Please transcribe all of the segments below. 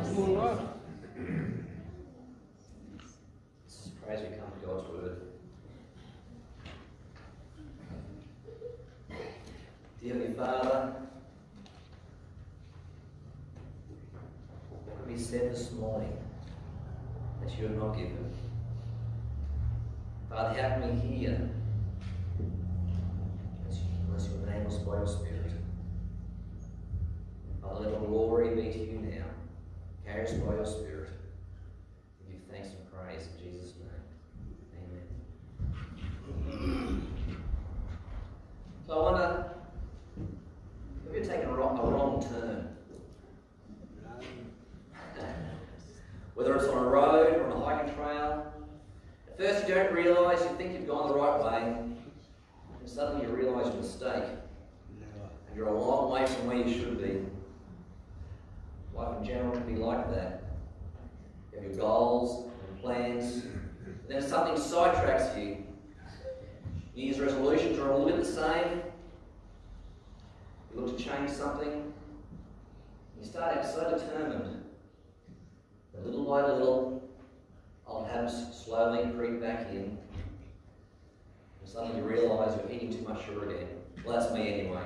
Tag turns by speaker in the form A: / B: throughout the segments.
A: Praise we come to God's word. Dear Heavenly Father, what we said this morning that you have not given. Father, how can we hear unless your name was by your Spirit? Father, let all glory be to you now. Carry us by your Spirit. We give thanks and praise in Jesus' name. Amen. So I wonder, have you taken a wrong turn? Whether it's on a road or on a hiking trail, at first you don't realise, you think you've gone the right way, and suddenly you realise your mistake. And you're a long way from where you should be. Life in general can be like that. You have your goals and plans, and then something sidetracks you. New Year's resolutions are a little bit the same. You look to change something, you start out so determined that little by little, old habits slowly creep back in, and suddenly you realise you're eating too much sugar again. Well, that's me anyway.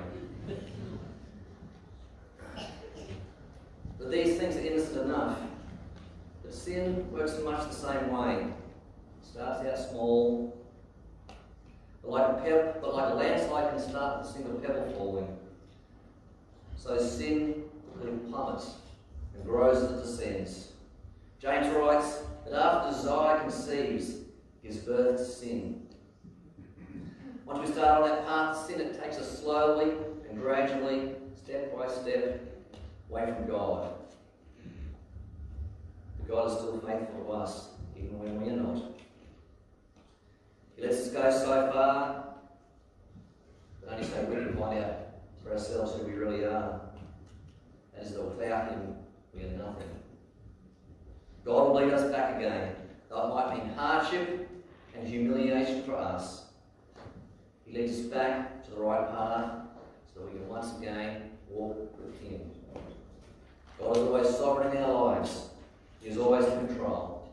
A: But these things are innocent enough. But sin works in much the same way. It starts out small, but like a landslide can start with a single pebble falling. So sin plummets and grows as it descends. James writes that after desire conceives, gives birth to sin. Once we start on that path to sin, it takes us slowly and gradually, step by step, away from God. But God is still faithful to us, even when we are not. He lets us go so far, but only so we can find out for ourselves who we really are. That is that without Him, we are nothing. God will lead us back again, though it might mean hardship and humiliation for us. He leads us back to the right path so that we can once again walk with Him. God is always sovereign in our lives. He is always in control.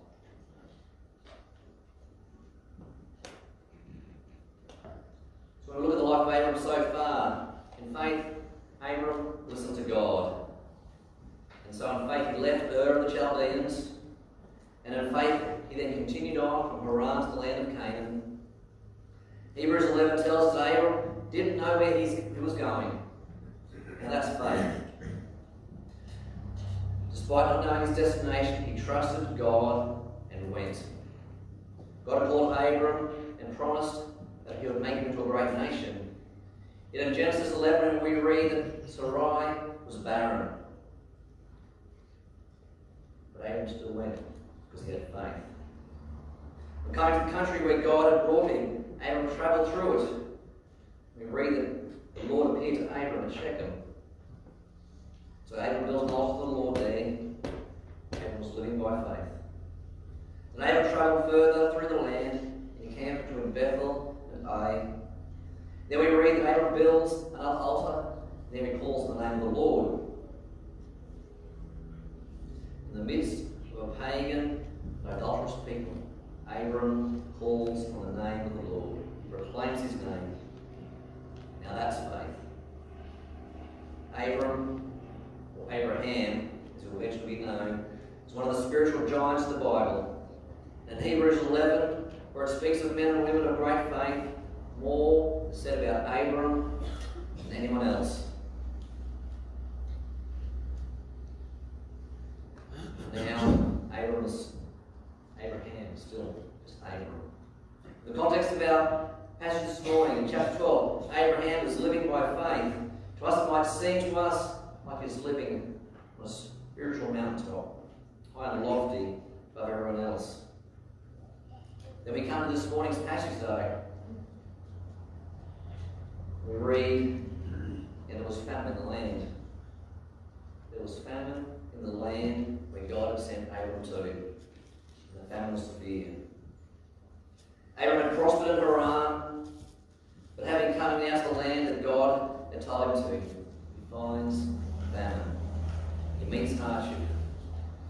A: So when we look at the life of Abram so far, in faith, Abram listened to God. And so in faith he left Ur of the Chaldeans, and in faith he then continued on from Haran to the land of Canaan. Hebrews 11 tells us Abram didn't know where he was going. And that's faith. Despite not knowing his destination, he trusted God and went. God called Abram and promised that he would make him into a great nation. Yet in Genesis 11 we read that Sarai was barren. But Abram still went because he had faith. When coming to the country where God had brought him, Abram travelled through it. We read that the Lord appeared to Abram at Shechem. So Abram built an altar to the Lord there. Abram was living by faith. And Abram travelled further through the land, encamped between Bethel and Ai. Then we read that Abram builds another altar, and then he calls the name of the Lord. In the midst of a pagan and idolatrous people, Abram calls on the name of the Lord. He proclaims his name. Now that's faith. Abram, or Abraham, as he'll eventually be known, is one of the spiritual giants of the Bible. In Hebrews 11, where it speaks of men and women of great faith, more is said about Abram than anyone else. Now, Abraham is still just Abram. The context of our passage this morning in chapter 12, Abraham is living by faith. To us it might seem to us like he's living on a spiritual mountaintop, high and lofty above everyone else. Then we come to this morning's passage though. We read, and there was famine in the land. There was famine in the land where God had sent Abram to. And the famine was severe. Abram had prospered in Haran, but having come now to the land that God had told him to, he finds famine. He meets hardship.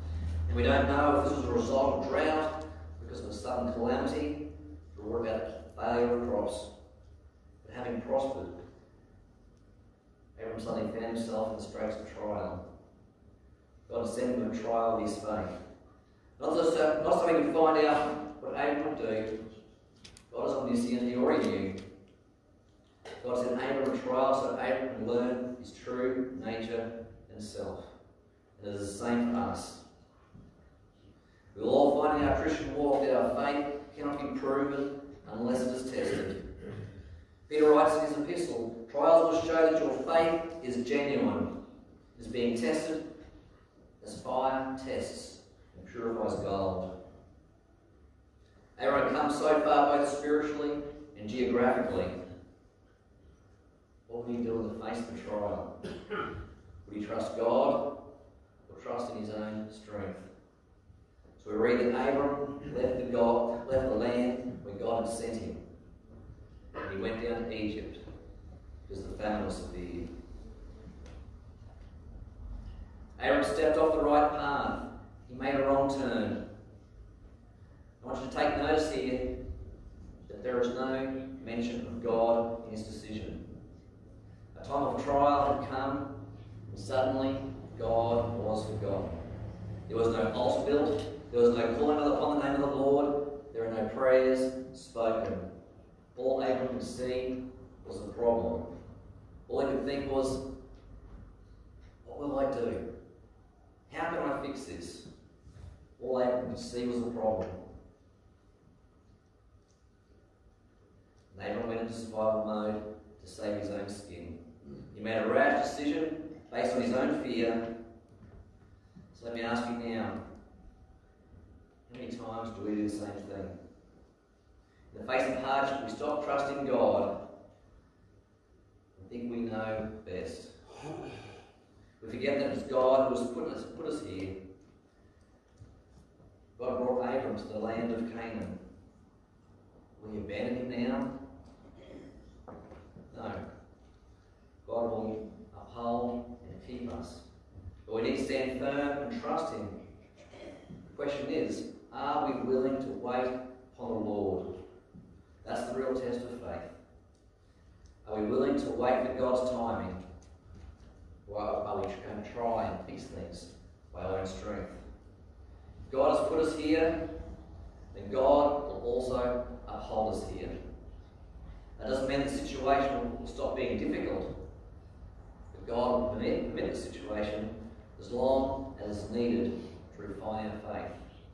A: And we don't know if this was a result of drought, because of a sudden calamity, or about failure of crops. But having prospered, Abram suddenly found himself in the straits of trial. God sent him a trial of his faith. Not so he could find out what Abram would do. God is omniscient, he already knew. God sent Abram a trial so Abram can learn his true nature and self. And it is the same for us. We will all find in our Christian walk that our faith cannot be proven unless it is tested. Peter writes in his epistle, trials will show that your faith is genuine. It is being tested as fire tests and purifies gold. Abram had come so far both spiritually and geographically. What would he do in the face of the trial? Would he trust God or trust in his own strength? So we read that Abram left the land where God had sent him. And he went down to Egypt because the famine was severe. Abram stepped off the right path. He made a wrong turn. I want you to take notice here that there is no mention of God in his decision. A time of trial had come, and suddenly God was forgotten. There was no altar built. There was no calling upon the name of the Lord. There were no prayers spoken. All Abram could see was the problem. All he could think was, what will I do? How can I fix this? All Abram could see was the problem. And Abram went into survival mode to save his own skin. He made a rash decision based on his own fear. So let me ask you now, how many times do we do the same thing? In the face of hardship, we stop trusting God and think we know best. We forget that it's God who has put us here. God brought Abram to the land of Canaan. Will you abandon him now? No. God will uphold and keep us. But we need to stand firm and trust him. The question is, are we willing to wait upon the Lord? That's the real test of faith. Are we willing to wait for God's timing? Or are we going to try and fix things by our own strength? If God has put us here, then God will also uphold us here. That doesn't mean the situation will stop being difficult. But God will permit the situation as long as it's needed to refine our faith.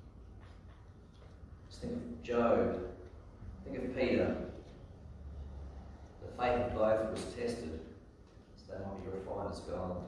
A: Just think of Job. Think of Peter. The faith of both was tested, so they might be refined as gold.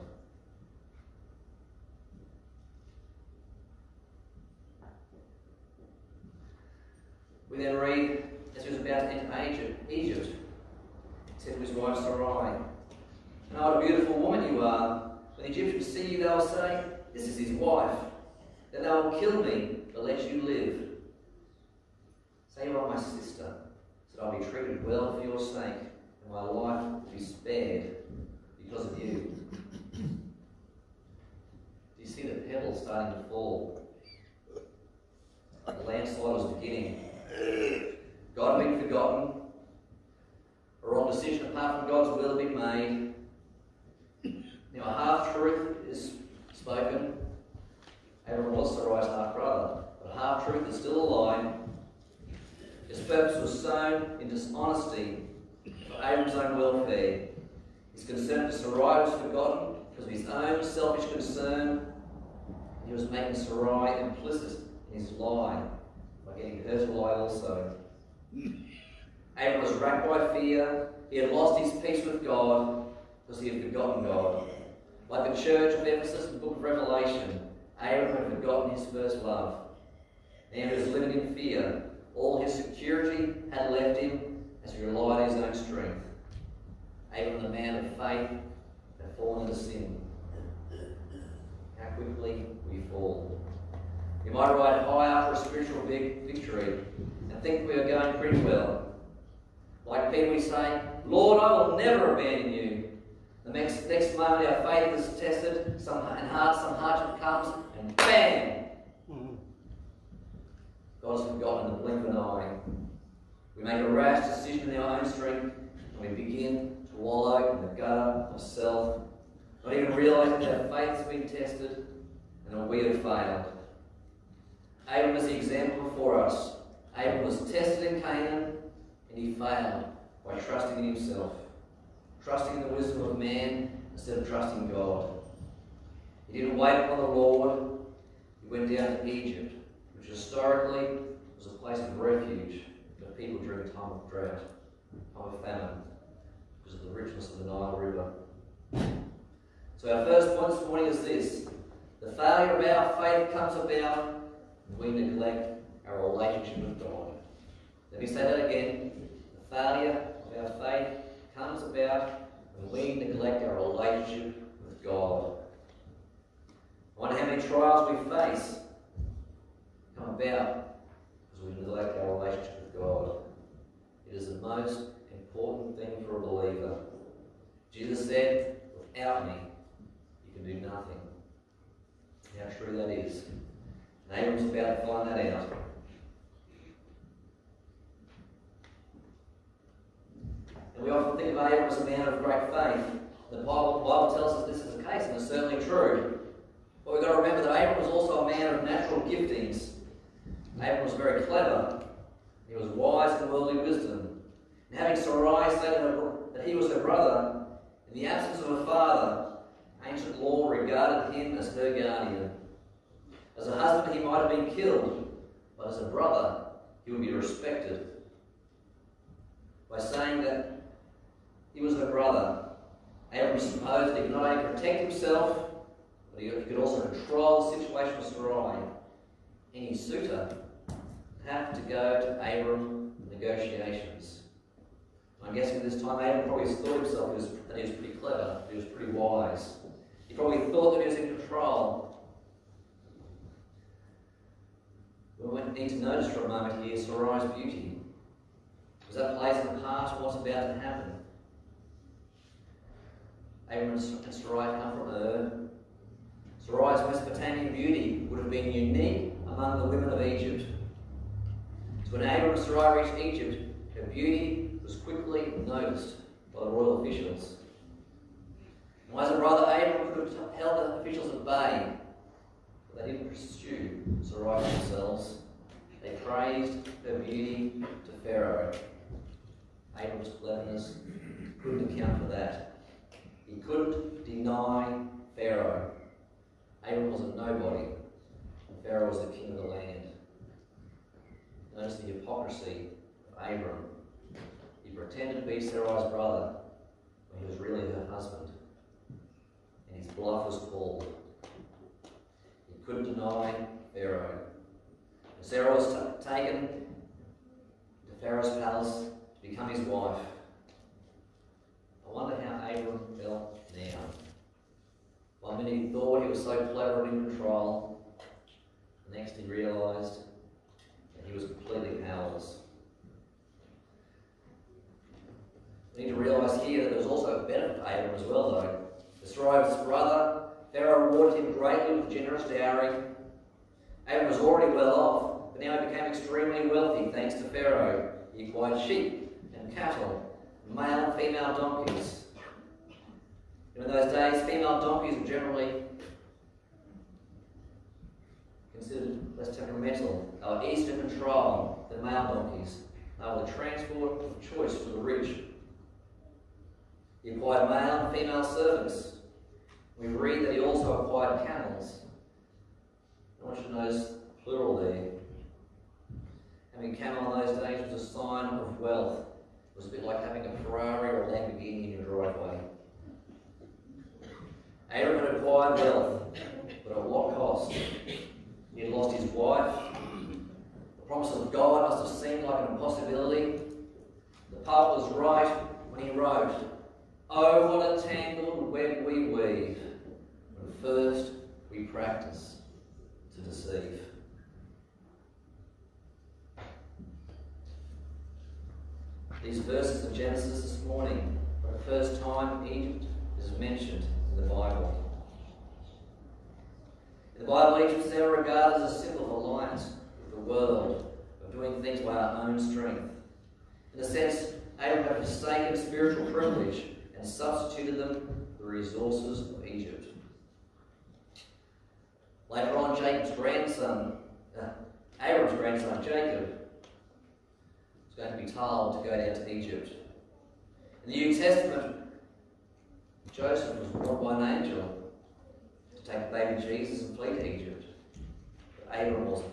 A: We then read, as he was about to enter Egypt, he said to his wife Sarai, "And oh, what a beautiful woman you are. When the Egyptians see you, they will say, 'This is his wife.' Then they will kill me, but let you live. Say you are my sister, so that I will be treated well for your sake, and my life will be spared because of you." Do you see the pebbles starting to fall? The landslide was beginning. God had been forgotten. A wrong decision apart from God's will had been made. Now a half-truth is spoken. Abram was Sarai's half-brother, but a half-truth is still a lie. His purpose was sown in dishonesty for Abram's own welfare. His concern for Sarai was forgotten because of his own selfish concern. He was making Sarai implicit in his lie by getting her to lie also. Abram was racked by fear. He had lost his peace with God because he had forgotten God. Like the church of Ephesus in the book of Revelation, Abram had forgotten his first love. Now he was living in fear. All his security had left him as he relied on his own strength. Abram, the man of faith, had fallen into sin. How quickly we fall. You might ride high after a spiritual victory and think we are going pretty well. Like Peter, we say, "Lord, I will never abandon you." The next moment our faith is tested, some hardship comes, and bam, God has forgotten in the blink of an eye. We make a rash decision in our own strength, and we begin to wallow in the gutter of self, not even realising that our faith has been tested and that we have failed. Abram is the example before us. Abram was tested in Canaan, and he failed by trusting in himself, trusting in the wisdom of man instead of trusting God. He didn't wait upon the Lord. He went down to Egypt, which historically was a place of refuge for people during a time of drought, time of famine, because of the richness of the Nile River. So our first point this morning is this: the failure of our faith comes about when we neglect our relationship with God. Let me say that again. The failure of our faith comes about when we neglect our relationship with God. I wonder how many trials we face come about because we neglect our relationship with God. It is the most important thing for a believer. Jesus said, "Without me, you can do nothing." How true that is. And Abram's about to find that out. And we often think of Abram as a man of great faith. The Bible tells us this is the case, and it's certainly true. But we've got to remember that Abram was also a man of natural giftings. Abram was very clever. He was wise in worldly wisdom. And having Sarai say that he was her brother, in the absence of a father, ancient law regarded him as her guardian. As a husband, he might have been killed, but as a brother, he would be respected. By saying that he was her brother, Abram supposed that he could not only protect himself, but he could also control the situation with Sarai. Any suitor would have to go to Abram in negotiations. I'm guessing at this time Abram probably thought himself that he was pretty clever, he was pretty wise. He probably thought that he was in control. We need to notice for a moment here Sarai's beauty. Was that place in the past what's about to happen? Abram and Sarai come from Ur. Sarai's Mesopotamian beauty would have been unique among the women of Egypt. So when Abram and Sarai reached Egypt, her beauty was quickly noticed by the royal officials. And as a brother, Abram could have held the officials at bay, but they didn't pursue Sarai themselves. They praised her beauty to Pharaoh. Abram's cleverness couldn't account for that. He couldn't deny Pharaoh. Abram was a nobody, and Pharaoh was the king of the land. Notice the hypocrisy of Abram. He pretended to be Sarai's brother when he was really her husband, and his bluff was called. He couldn't deny Pharaoh. And Sarah was taken to Pharaoh's palace to become his wife. I wonder how Abram felt now. One minute he thought he was so clever and in control, the next he realised that he was completely powerless. We need to realise here that there was also a benefit to Abram as well, though. As Sarai's brother, Pharaoh rewarded him greatly with generous dowry. Abram was already well off, but now he became extremely wealthy thanks to Pharaoh. He acquired sheep and cattle, male and female donkeys. And in those days, female donkeys were generally considered less temperamental. They were easier to control than male donkeys. They were the transport of choice for the rich. He acquired male and female servants. We read that he also acquired camels. I want you to notice plural there. Having a camel in those days was a sign of wealth. It was a bit like having a Ferrari or a Lamborghini in your driveway. Abram had acquired wealth, but at what cost? He had lost his wife. The promise of God must have seemed like an impossibility. The poet was right when he wrote, "Oh, what a tangled web we weave, when first we practice to deceive." These verses of Genesis this morning, for the first time, Egypt is mentioned in the Bible. In the Bible Egypt is never regarded as a symbol of alliance with the world, of doing things by our own strength. In a sense, Abram had forsaken spiritual privilege and substituted them for the resources of Egypt. Later on, Abram's grandson, Jacob, was going to be told to go down to Egypt. In the New Testament, Joseph was brought by an angel to take baby Jesus and flee to Egypt. But Abram wasn't.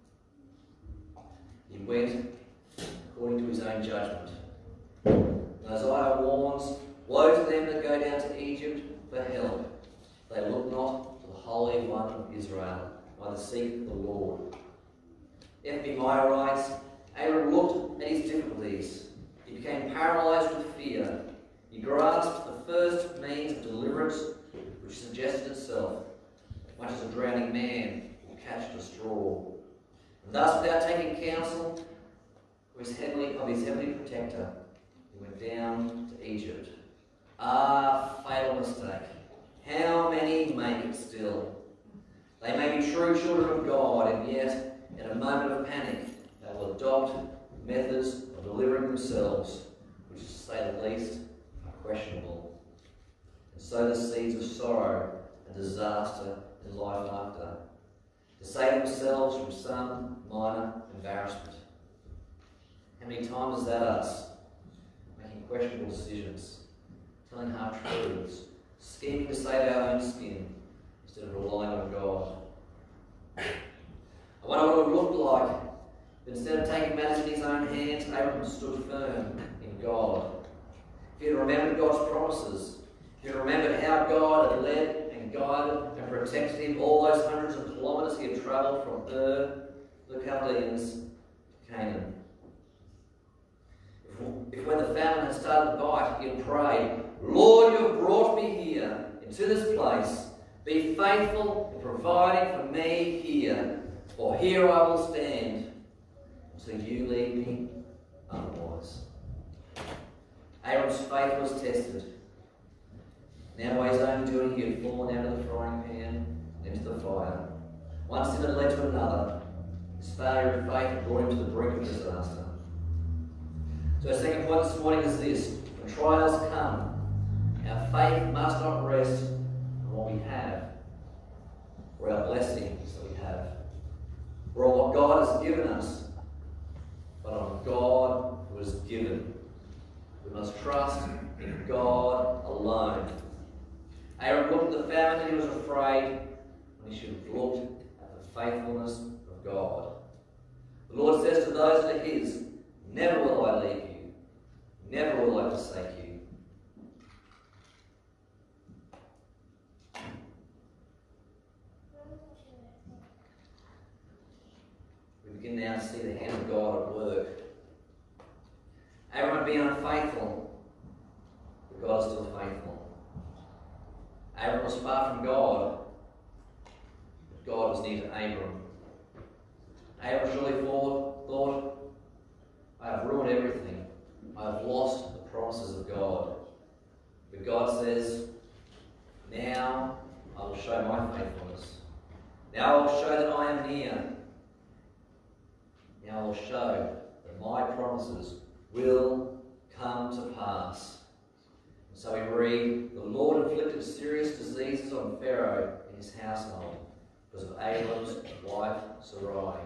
A: He went according to his own judgment. And Isaiah warns, "Woe to them that go down to Egypt for help. They look not to the Holy One of Israel, neither seek the Lord." F.B. Meyer writes, Abram looked at his difficulties. He became paralysed with fear. He grasped the first means of deliverance which suggested itself, much as a drowning man will catch at a straw. And thus, without taking counsel of his heavenly protector, he went down to Egypt. Ah, fatal mistake. How many make it still? They may be true children of God, and yet, in a moment of panic, they will adopt methods of delivering themselves, which, to say the least, are questionable, and sow the seeds of sorrow and disaster in life after, to save themselves from some minor embarrassment. How many times is that us? Making questionable decisions, telling half-truths, scheming to save our own skin instead of relying on God. I wonder what it would look like if instead of taking matters in his own hands, Abram stood firm in God. If he had remembered God's promises, if he had remembered how God had led and guided and protected him all those hundreds of kilometres he had travelled from Ur, the Chaldeans, to Canaan. If when the famine had started to bite, he had prayed, "Lord, you have brought me here, into this place. Be faithful in providing for me here, for here I will stand until you lead me otherwise." Abram's faith was tested. Now by his own doing, he had fallen out of the frying pan and into the fire. One sin had led to another. His failure in faith had brought him to the brink of disaster. So our second point this morning is this: when trials come, our faith must not rest on what we have, or our blessings that we have, or on what God has given us, but on God who has given. We must trust in God alone. Abram looked at the famine and he was afraid, when he should have looked at the faithfulness of God. The Lord says to those that are his, "Never will I leave you, never will I forsake you." We begin now to see the hand of God at work. Abram had been unfaithful, but God is still faithful. Abram was far from God, but God was near to Abram. Abram surely thought, "I have ruined everything. I have lost the promises of God." But God says, "Now I will show my faithfulness. Now I will show that I am near. Now I will show that my promises will come to pass." And so we read, "The Lord inflicted serious diseases on Pharaoh and his household because of Abram's wife Sarai."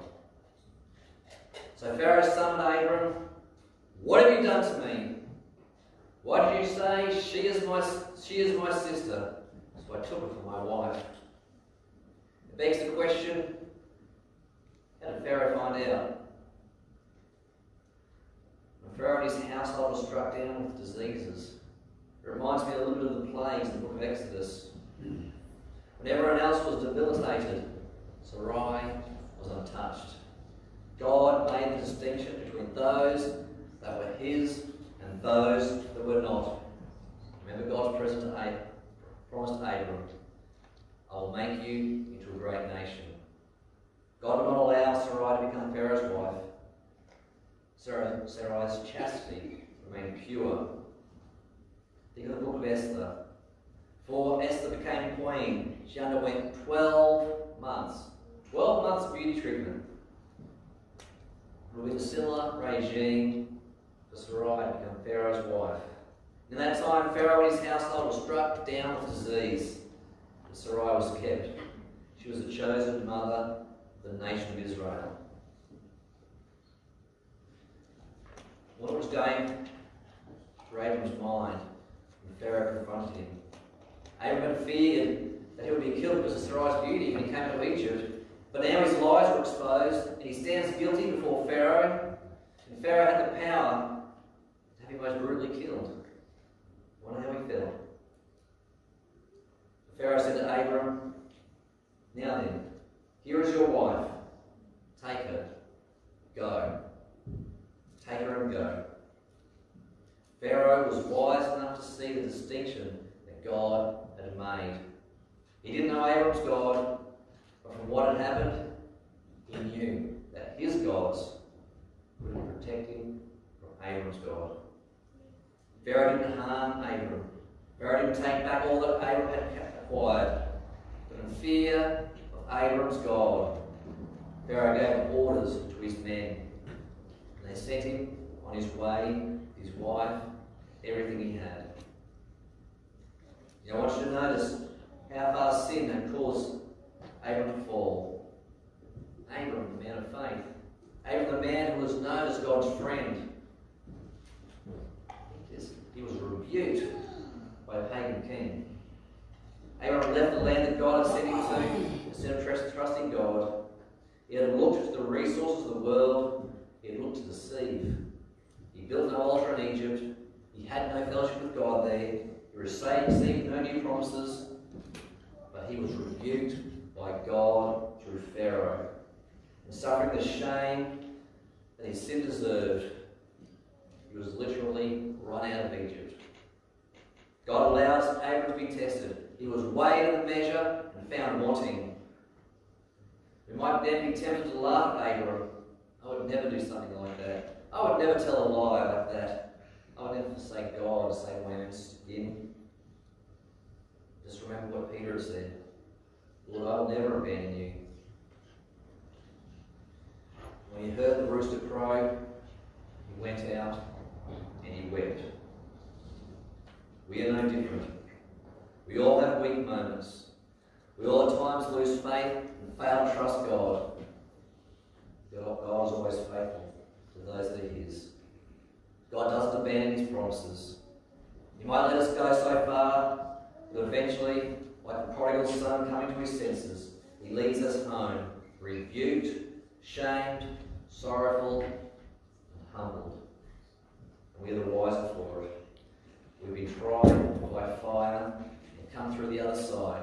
A: So Pharaoh summoned Abram. "What have you done to me? What did you say? She is my sister, so I took her for my wife." It begs the question, how did Pharaoh find out? When Pharaoh and his household were struck down with diseases, it reminds me a little bit of the plagues in the book of Exodus. When everyone else was debilitated, Sarai was untouched. God made the distinction between those that were his and those that were not. Remember God's promise to Abram, "I will make you into a great nation." God will not allow Sarai to become Pharaoh's wife. Sarai's chastity remained pure. Think of the book of Esther. Before Esther became queen, she underwent 12 months with a similar regime for Sarai to become Pharaoh's wife. In that time, Pharaoh and his household were struck down with disease, but Sarai was kept. She was the chosen mother of the nation of Israel. What was going through Abram's mind when Pharaoh confronted him? Abram had feared that he would be killed because of Sarai's beauty when he came to Egypt, but now his lies were exposed and he stands guilty before Pharaoh, and Pharaoh had the power to have him most brutally killed. I wonder how he felt. Pharaoh said to Abram, "Now then, here is your wife. Take her. Go. Take her and go." Pharaoh was wise enough to see the distinction that God had made. He didn't know Abram's God, but from what had happened, he knew that his gods would protect him from Abram's God. Pharaoh didn't harm Abram. Pharaoh didn't take back all that Abram had acquired. But in fear of Abram's God, Pharaoh gave orders to his men. And they sent him on his way, his wife, everything he had. I want you to notice how far sin had caused Abram to fall. Abram, the man of faith. Abram, the man who was known as God's friend. He was rebuked by a pagan king. Abram left the land that God had sent him to instead of trusting God. He had looked to the resources of the world. He had looked to deceive. He built no altar in Egypt. He had no fellowship with God there. He received no new promises. But he was rebuked by God through Pharaoh. And suffering the shame that his sin deserved, he was literally run out of Egypt. God allows Abram to be tested. He was weighed in the measure and found wanting. We might then be tempted to laugh at Abram. I would never do something like that. I would never tell a lie like that. I would never forsake God the same way I did. Just remember what Peter said. Lord, I will never abandon you. When he heard the rooster crow, he went out and he wept. We are no different. We all have weak moments. We all at times lose faith and fail to trust God. God is always faithful to those that are his. God doesn't abandon his promises. He might let us go so far, but eventually, like the prodigal son coming to his senses, he leads us home, rebuked, shamed, sorrowful, and humbled. And we are the wiser for it. We've been tried by fire and come through the other side.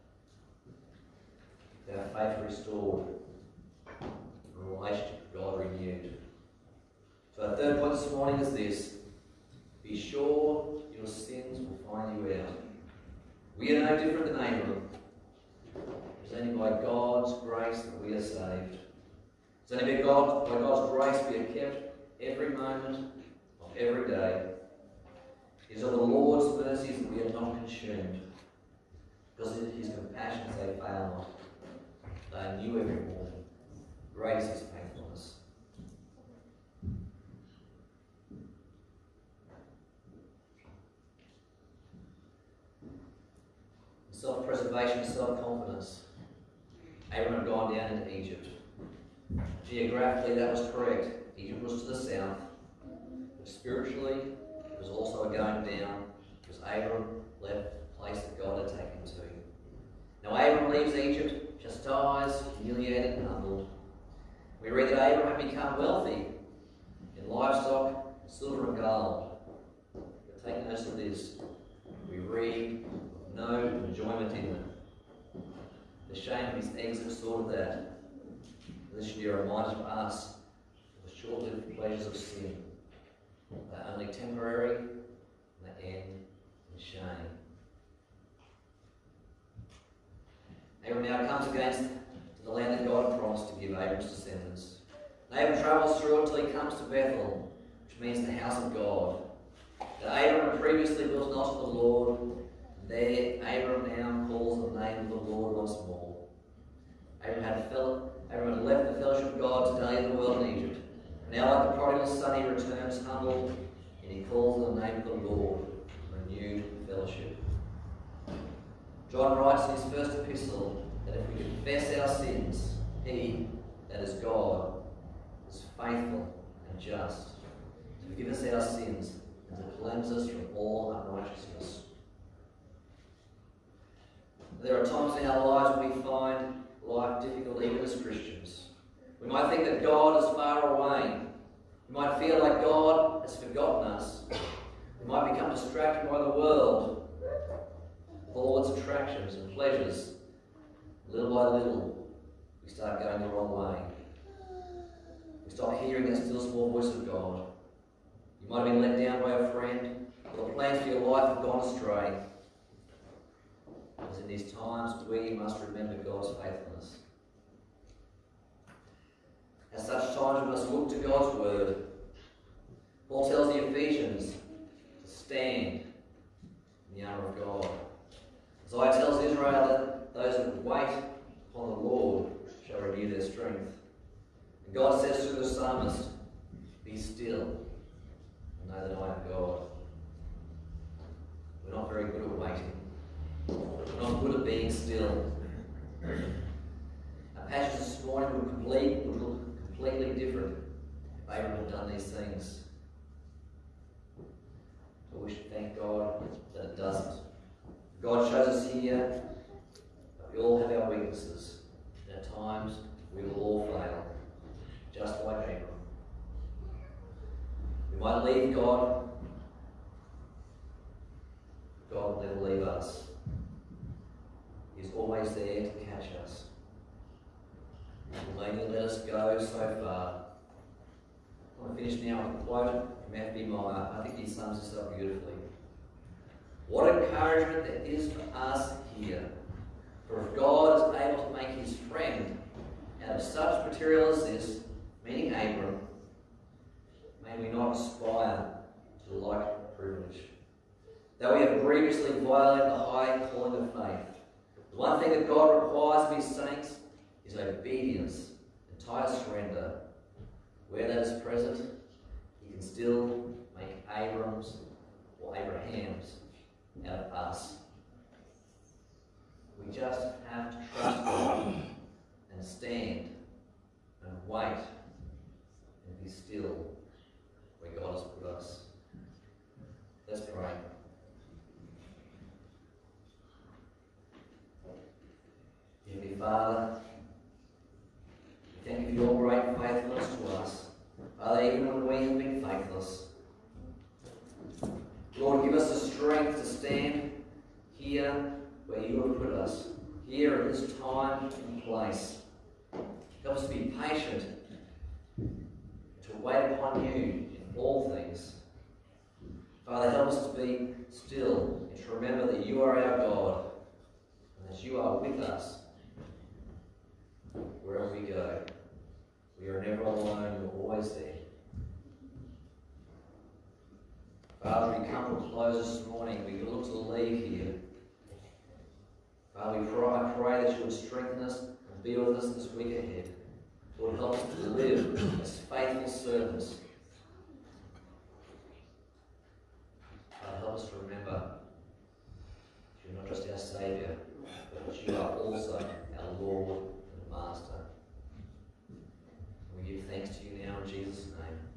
A: With our faith restored, and a relationship with God renewed. So our third point this morning is this: be sure your sins will find you out. We are no different than Abram. It's only by God's grace that we are saved. It's only by God's grace we are kept every moment of every day. It is of the Lord's mercies that we are not consumed, because in his compassions they fail not. They are new every morning. Great is his faithfulness. Self-preservation, self-confidence. Abram had gone down into Egypt. Geographically, that was correct. Egypt was to the south. But spiritually, it was also a going down, because Abram left the place that God had taken him to. Now Abram leaves Egypt, chastised, humiliated, and humbled. We read that Abram had become wealthy in livestock, silver and gold. But take notice of this. We read no enjoyment in it. The shame of his exit saw to that. This should be a reminder to us of the short-lived pleasures of sin. They're only temporary, and they end in shame. Abram now comes against the land that God had promised to give Abram's descendants. And Abram travels through it until he comes to Bethel, which means the house of God. Now Abram had previously built an altar to the Lord. There, Abram now calls the name of the Lord once more. Abram had left the fellowship of God to dally in the world in Egypt. Now, like the prodigal son, he returns humble, and he calls on the name of the Lord, renewed fellowship. John writes in his first epistle that if we confess our sins, he, that is God, is faithful and just to forgive us our sins and to cleanse us from all unrighteousness. There are times in our lives when we find life difficult, even as Christians. We might think that God is far away. We might feel like God has forgotten us. We might become distracted by the world, with all its attractions and pleasures. Little by little, we start going the wrong way. We stop hearing that still small voice of God. You might have been let down by a friend, or the plans for your life have gone astray. It's in these times we must remember God's faithfulness. At such times we must look to God's word. Paul tells the Ephesians to stand in the armour of God. Isaiah tells Israel that those that wait upon the Lord shall renew their strength. And God says through the psalmist, "Be still and know that I am God." We're not very good at waiting. We're not good at being still. Our passage this morning would look completely different if Abraham had done these things. But we should thank God that it doesn't. God shows us here that we all have our weaknesses, and at times we will all fail, just like Abraham. We might leave God, God will never leave us. He's always there to catch us. He will only let us go so far. I want to finish now with a quote from F.B. Meyer. I think he sums this up beautifully. What encouragement there is for us here. For if God is able to make his friend out of such material as this, meaning Abram, may we not aspire to like privilege. Though we have grievously violated the high calling of faith, the one thing that God requires of his saints is obedience, entire surrender. Where that is present, he can still make Abrams or Abrahams out of us. We just have to trust God and stand and wait and be still where God has put us. Let's pray. Heavenly Father, we thank you for your great faithfulness to us. Father, even when we have been faithless, Lord, give us the strength to stand here where you have put us, here at this time and place. Help us to be patient, to wait upon you in all things. Father, help us to be still and to remember that you are our God and that you are with us wherever we go. We are never alone, you're always there. Father, we come to a close this morning. We look to leave here. Father, I pray that you would strengthen us and be with us this week ahead. Lord, help us to live as faithful servants. Father, help us to remember that you're not just our Saviour, but that you are also our Lord and Master. We give thanks to you now in Jesus' name.